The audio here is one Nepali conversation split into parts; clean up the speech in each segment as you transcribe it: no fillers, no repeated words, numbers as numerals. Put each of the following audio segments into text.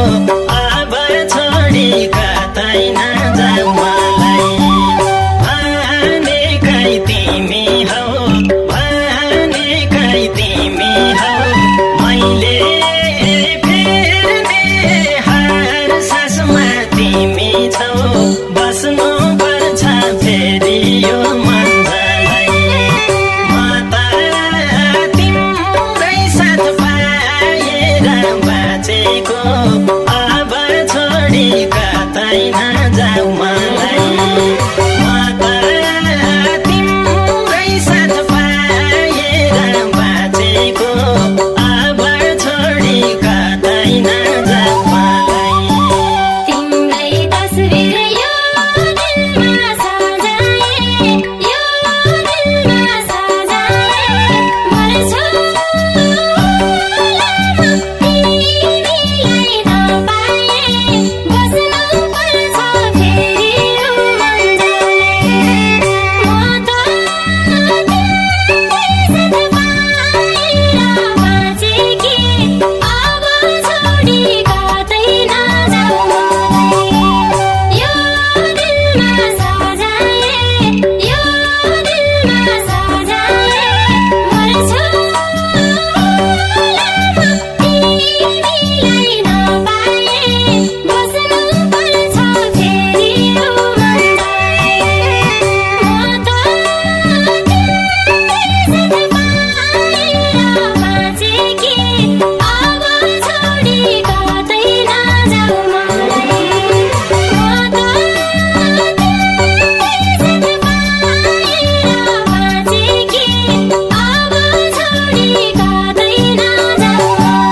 अब छोडी कतै नजाऊ मलाई भनेकै तिमी हौ भनेकै तिमी हौ मैले फेर्ने हर सासमा तिमी छौ बस्नु पर्छ फेरि यो मन्जलाई म त तिम्रै साथ पाएर बाँचेको अब छोडी कतै नजाऊ मलाई म त तिम्रै साथ पाएर बाँचेको अब छोडी कतै नजाऊ मलाई तिम्रै तस्बिर यो दिलमा सजाए यो दिलमा सजाए मर्छु तिमीलाई नपाए बस्नु पर्छ फेरि यो मन्जले म त तिम्रै साथ पाएर बाँचेकी अब छोडी कतै नजाऊ मलाई यो दिलमा सजाए यो दिलमा सजाए मर्छु तिमीलाई नपाए बस्नु पर्छ फेरि यो मन्जले म त तिम्रै साथ पाएर बाँचेकी अब छोडी कतै नजाऊ मलाई म त तिम्रै साथ पाएर बाँचेकी अब छोडी कतै नजाऊ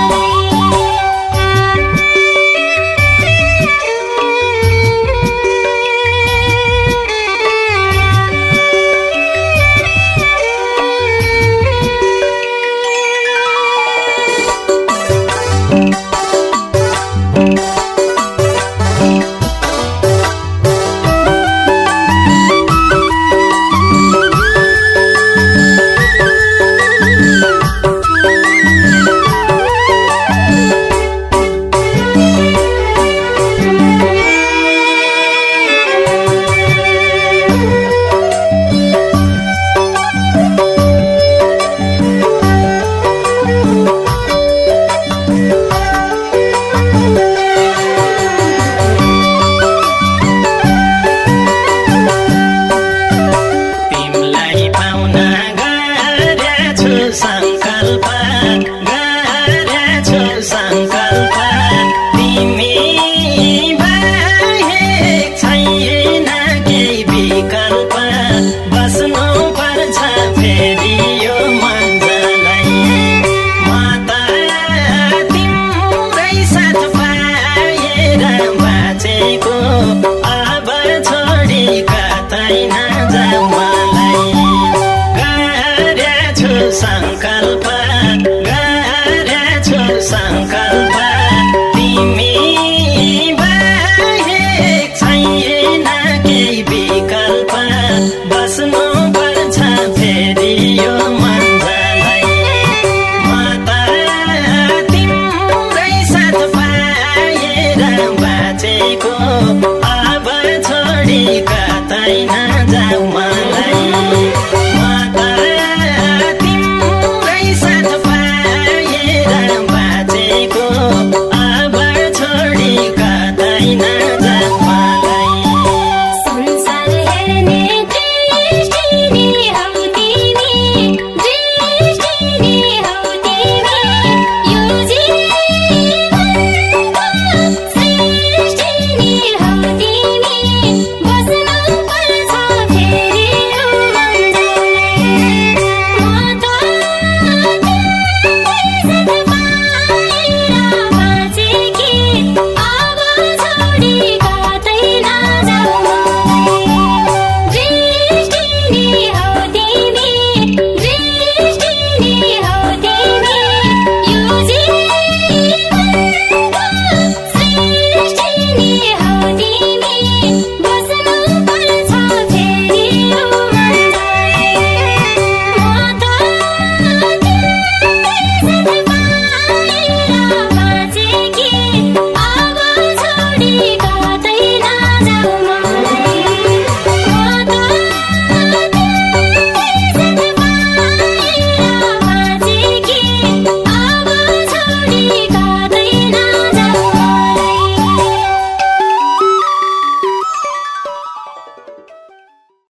तिमलाई पाउन गरेछु संकल्प गरेछु संकल्प तिमी बाहेक छैन केही विकल्प बस्नु पर्छ फेरि यो मन्जलाई म त तिम्रै साथ पाएर बाँचेको अब छोडी कतै नजाऊ मलाई गरेछु संकल्प गरेछु संकल्प तिमी बाहेक छैन केही विकल्प बस्नु पर्छ फेरि यो मन्जलाई म त तिम्रै साथ पाएर बाँचेको